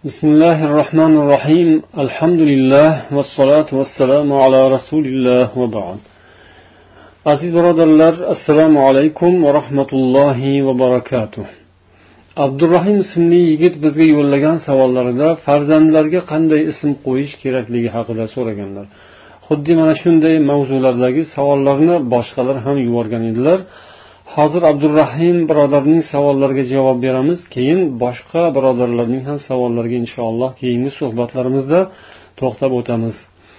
بسم الله الرحمن الرحيم الحمد لله والصلاة والسلام على رسول الله وبعد aziz birodarlar, assalomu alaykum va rahmatullohi va barakatuh. Abdurrahim ismli yigit bizga yo'llagan savollarida farzandlarga qanday ism qo'yish kerakligi haqida so'raganlar. Xuddi mana shunday mavzulardagi savollarni boshqalar ham yuborgan edilar. Hozir Abdurrahim birodarning savollariga javob beramiz. Keyin boshqa birodarlarning ham savollariga inshaalloh keyingi suhbatlarimizda to'xtab o'tamiz.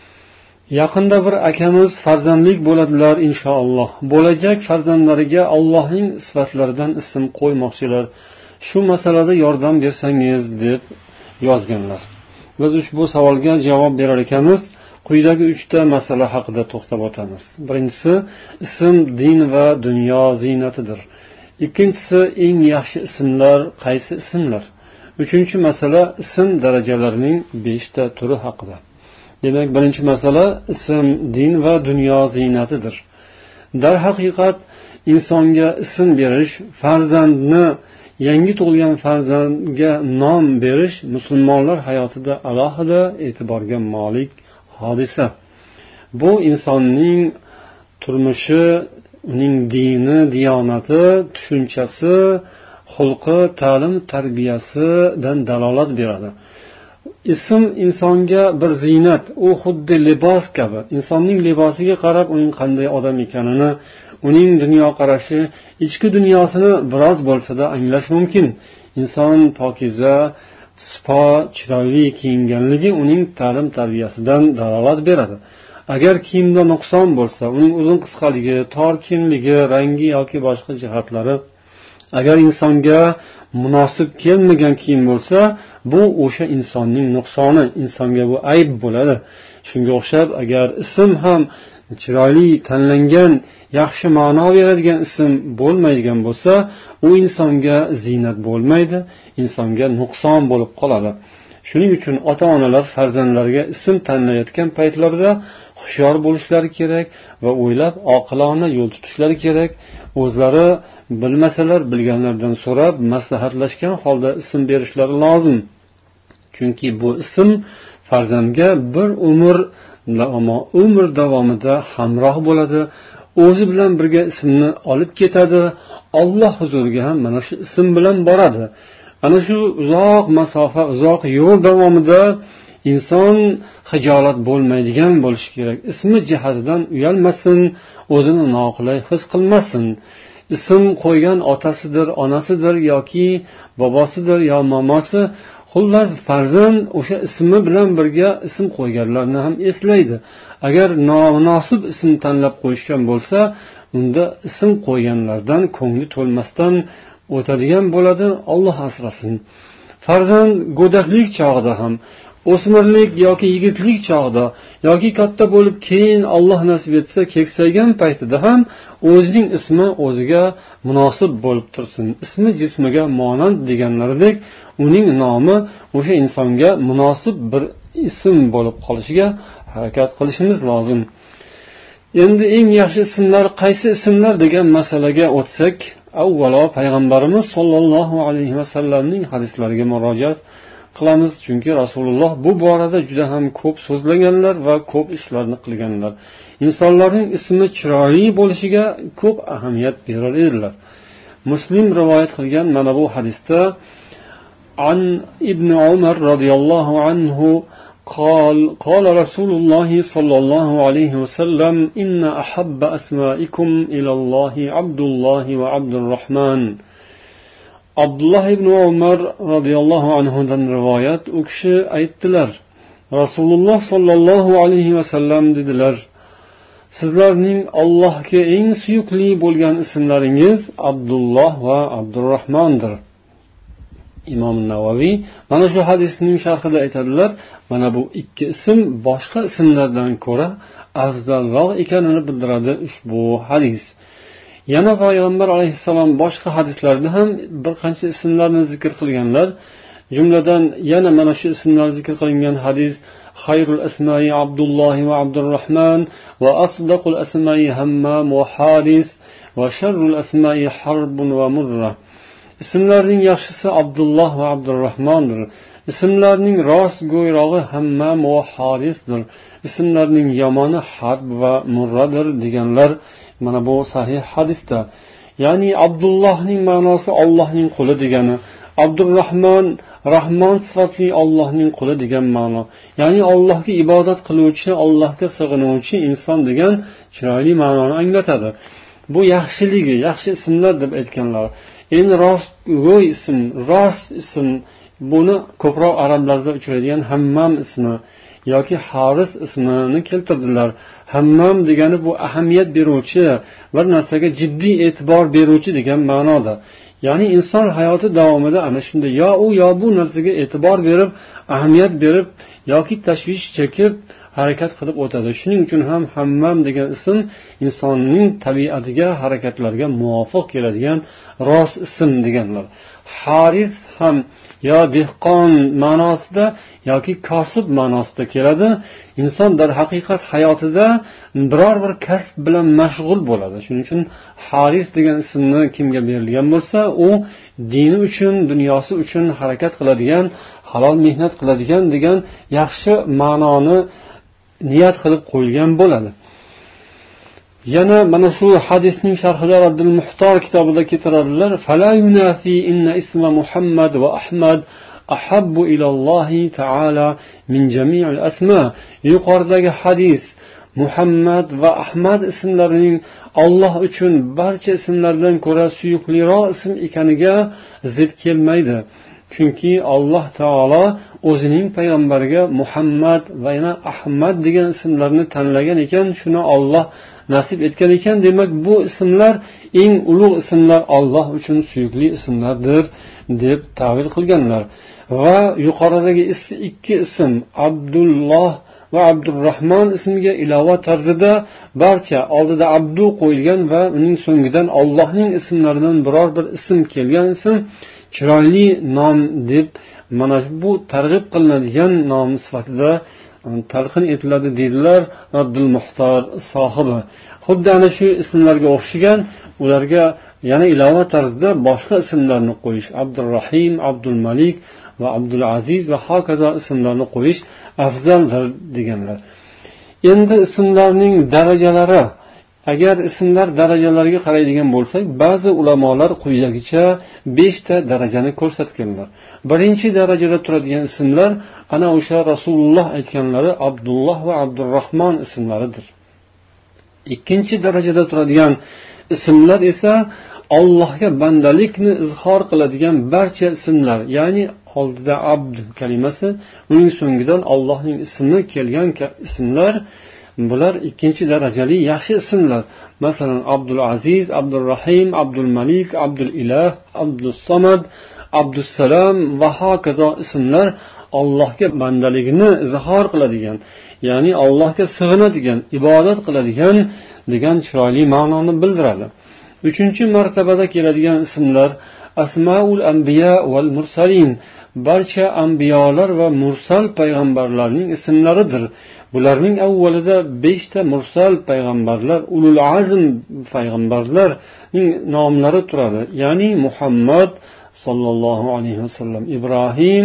Yaqinda bir akamiz farzandlik bo'ladilar inshaalloh. Bo'lajak farzandlariga Allohning sifatlaridan ism qo'ymoqchilar. Shu masalada yordam bersangiz deb yozganlar. Biz ushbu savolga javob berar ekanmiz. Quyidagi 3 ta masala haqida to'xtab o'tamiz. Birinchisi, ism din va dunyo ziynatidir. Ikkinchisi, eng yaxshi ismlar qaysi ismlar? Uchinchi masala, ism darajalarining 5 ta turi haqida. Demak, birinchi masala ism din va dunyo ziynatidir. Darhaqiqat insonga ism berish, farzandni, yangi tug'ilgan farzandga nom berish musulmonlar hayotida alohida e'tiborga molik hodisa. Bu insonning turmushi, uning dini, diyonati, tushunchasi, xulqi, ta'lim, tarbiyasidan dalolat beradi. Ism insonga bir ziynat, u xuddi libos kabi. Insonning libosiga qarab uning qanday odam ekanini, uning dunyoqarashi, ichki dunyosini biroz bo'lsa-da anglash mumkin. Inson pokiza, sipo, chiroyli kiyinganligi uning ta'lim tarbiyasidan dalolat beradi. Agar kiyimda nuqson bo'lsa, uning uzun qisqaligi, tor kengligi, rangi yoki boshqa jihatlari agar insonga munosib kelmagan kiyim bo'lsa, bu o'sha insonning nuqsoni, insonga bu ayb bo'ladi. Shunga o'xshab, agar ism ham chiroyli tanlangan, yaxshi ma'no beradigan ism bo'lmaydigan bo'lsa, u insonga ziynat bo'lmaydi, insonga nuqson bo'lib qoladi. Shuning uchun ota-onalar farzandlariga ism tanlayotgan paytlarida hushyor bo'lishlari kerak va o'ylab oqilona yo'l tutishlari kerak. O'zlari bilmasalar, bilganlardan so'rab, maslahatlashgan holda ism berishlari lozim. Chunki bu ism farzandga bir umr davomida hamroh bo'ladi. O'zi bilan birga ismni olib ketadi. Alloh huzuriga ham mana shu ism bilan boradi. Ana shu uzoq masofa, uzoq yo'l davomida inson xijolat bo'lmaydigan bo'lishi kerak. Ismi jihatidan uyalmasin, o'zini noqulay his qilmasin. Ism qo'ygan otasidir, onasidir yoki bobosidir yo momosi, xullas farzand o'sha ismi bilan birga ism qo'yganlarni ham eslaydi. Agar nomunosib ism tanlab qo'yishgan bo'lsa, unda ism qo'yganlardan ko'ngli to'lmasdan o'tadigan bo'ladi. Alloh asrasin. Farzand go'daklik chog'ida ham, o'smirlik yoki yigitlik chog'ida yoki katta bo'lib keyin Alloh nasib etsa keksaygan paytida ham o'zining ismi o'ziga munosib bo'lib tursin. Ismi jismiga monand deganlaridek, uning nomi o'sha insonga munosib bir ism bo'lib qolishiga harakat qilishimiz lozim. Endi eng yaxshi ismlar qaysi ismlar degan masalaga o'tsak, avvalo payg'ambarimiz sollallohu alayhi vasallamning hadislariga murojaat qilamiz. Chunki Rasululloh bu borada juda ham ko'p so'zlaganlar va ko'p ishlarni qilganlar. Insonlarning ismi chiroyli bo'lishiga ko'p ahamiyat berar edilar. Muslim rivoyat qilgan mana bu hadisda an ibn Umar radhiyallohu anhu قال رسول الله صلى الله عليه وسلم إن أحب أسمائكم إلى الله عبد الله وعبد الرحمن. Abdullah ibn Umar radhiyallohu anhudan rivoyat, u kishi aytdilar, Rasululloh sallallohu alayhi vasallam dedilar, sizlarning Allohga eng suyukli bo'lgan ismlaringiz Abdulloh va Abdurrahmondir. Imom Navoiy mana shu hadisning sharhida aytadilar, mana bu ikki ism boshqa ismlardan ko'ra afzalroq ekanini bildiradi ushbu hadis. Yana payg'ambar alayhissalom boshqa hadislarda ham bir qancha ismlarni zikr qilganlar. Jumladan yana mana shu ismlar zikr qilingan hadis Xayrul asma'i Abdulloh va Abdurrahman va asdaqul asma'i Hammam va Haris va sharrul asma'i Harbun va Murra. Ismlarning yaxshisi Abdulloh va Abdurrahmondir. ismlarning rostgo'yrog'i Hammam va Harisdir. Ismlarning yomoni Harb va Murradir deganlar mana bu sahih hadisda. Ya'ni Abdullohning ma'nosi Allohning quli degani, Abdurrahmon Rahmon sifatli Allohning quli degan ma'no. Ya'ni Allohga ibodat qiluvchi, Allohga sig'inuvchi inson degan chiroyli ma'noni anglatadi. Bu yaxshiligi, yaxshi ismlar deb aytganlar. Endi rostgo'y ism, rost ism, buni ko'proq arablarda uchraydigan Hammam ismi yoki Haris ismini keltirdilar. Hammam degani bu ahamiyat beruvchi, bir narsaga jiddiy e'tibor beruvchi degan ma'noda. Ya'ni inson hayoti davomida ana shunday yo u yo bu narsaga e'tibor berib, ahamiyat berib yoki tashvish chekib harakat qilib o'tadi. Shuning uchun ham Hammam degan ism insonning tabiatiga, harakatlariga muvofiq keladigan rost ism deganlar. Haris ham yo dehqon ma'nosida yoki kosib ma'nosida keladi. Inson dar haqiqat hayotida biror bir kasb bilan mashg'ul bo'ladi. Shuning uchun Haris degan ismni kimga berilgan bo'lsa, u dini uchun, dunyosi uchun harakat qiladigan, halol mehnat qiladigan degan yaxshi ma'noni niyat qilib qo'yilgan bo'ladi. Yana mana shu hadisning sharhida Raddul Muhtor kitobida keltiradilar: "Fala yunafi inna isma Muhammad va Ahmad ahabbu ilallohi ta'ala min jami'il asma." Yuqoridagi hadis Muhammad va Ahmad ismlarining Alloh uchun barcha ismlardan ko'ra suyukliroq ism ekaniga zid kelmaydi. Chunki Alloh taolo o'zining payg'ambariga Muhammad va yana Ahmad degan ismlarni tanlagan ekan, shuni Alloh nasib etgan ekan. Demak, bu ismlar eng ulug' ismlar, Alloh uchun suyukli ismlardir deb ta'vil qilganlar. Va yuqoridagi ikki ism Abdulloh va Abdurrahmon ismiga ilova tarzida barcha oldida Abdu qo'yilgan va uning so'ngidan Allohning ismlaridan biror bir ism kelgan ism chiroyli nom deb mana bu targ'ib qilinadigan nom sifatida talqin etiladi deydilar Raddul Muhtor sohibi. Xuddi ana shu ismlarga o'xshagan ularga yana ilova tarzida boshqa ismlarni qo'yish, Abdurrahim, Abdul Malik va Abdul Aziz va hokazo ismlarni qo'yish afzaldir deganlar. Endi ismlarning darajalari, agar ismlar darajalariga qaraydigan bo'lsak, ba'zi ulamolar quyidagicha 5 ta darajani ko'rsatganlar. Birinchi darajada turadigan ismlar ana o'sha Rasululloh aytganlari Abdulloh va Abdurrahmon ismlaridir. Ikkinchi darajada turadigan ismlar esa Allohga bandalikni izhor qiladigan barcha ismlar, ya'ni oldida Abd kalimasi, uning so'ngidan Allohning ismi kelgan ismlar, bular ikkinchi darajali yaxshi ismlar. Masalan, Abdul Aziz, Abdul Rahim, Abdul Malik, Abdul Ilah, Abdul Samad, Abdul Salam va hokazo ismlar Allohga bandaligini izhor qiladigan, ya'ni Allohga sig'inadigan, ibodat qiladigan degan chiroyli ma'noni bildiradi. Uchinchi martabada keladigan ismlar Asmaul Anbiya val Mursalin, barcha anbiyolar va mursal payg'ambarlarning ismlaridir. Bularning avvalida 5 ta mursal payg'ambarlar, ulul azm payg'ambarlarning nomlari turadi. Ya'ni Muhammad sallallohu alayhi vasallam, Ibrohim,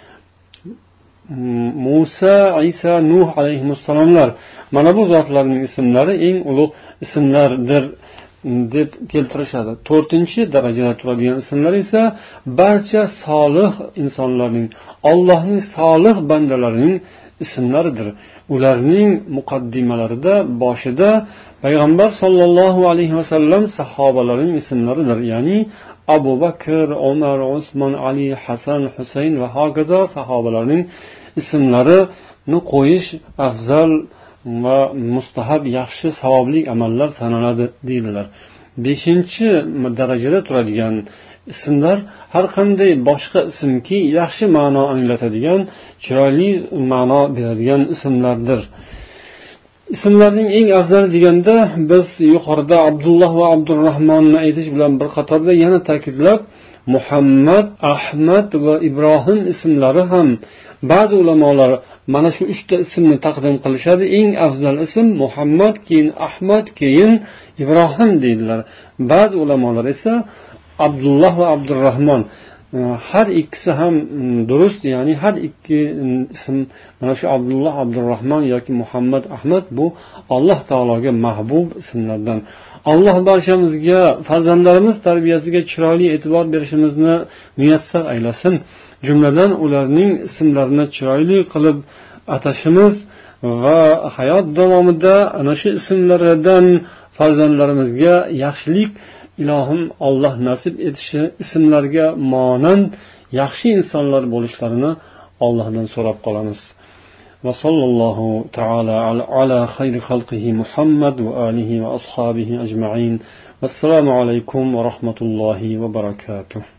Musa, Isa, Nuh alayhissalomlar. Mana bu zotlarning ismlari eng ulug' ismlardir deb keltirishadi. 4-chi darajada turadigan ismlar esa barcha solih insonlarning, Allohning solih bandalarining ismlaridir. Ularning muqaddimalarida boshida payg'ambar sollallohu alayhi vasallam sahobalarining ismlaridir. Ya'ni Abu Bakr, Umar, Usmon, Ali, Hasan, Husayn va hokazo sahobalarning ismlarini qo'yish afzal va mustahab, yaxshi, savobli amallar sanaladi deydilar. 5-chi darajada turadigan ismlar har qanday boshqa ismki yaxshi ma'no anglatadigan, chiroyli ma'no beradigan ismlardir. Ismlarning eng afzali deganda biz yuqorida Abdulloh va Abdurrahmonni aytish bilan bir qatorda yana ta'kidlab, Muhammad, Ahmad va Ibrohim ismlari ham ba'zi ulamolar mana shu 3 ta ismni taqdim qilishadi. Eng afzal ism Muhammad, keyin Ahmad, keyin Ibrohim deydilar. Ba'zi ulamolar esa Abdulloh va Abdurrahmon. har ikkisi ham durust, ya'ni har ikki ism, mana shu Abdulloh, Abdurahmon yoki Muhammad, Ahmad bu Alloh taologa mahbub ismlardan. Alloh barchamizga farzandlarimiz tarbiyasiga chiroyli e'tibor berishimizni muyassar aylasin. Jumladan ularning ismlarini chiroyli qilib atashimiz va hayot davomida ana shu ismlardan farzandlarimizga yaxshilik ilohim Alloh nasib etishi, ismlarga monand yaxshi insonlar bo'lishlarini Allohdan so'rab qolamiz. Va sallallohu taala ala xayri xalqihi Muhammad va alihi va ashabihi ajma'in. Assalomu alaykum va rahmatullohi va barakatuh.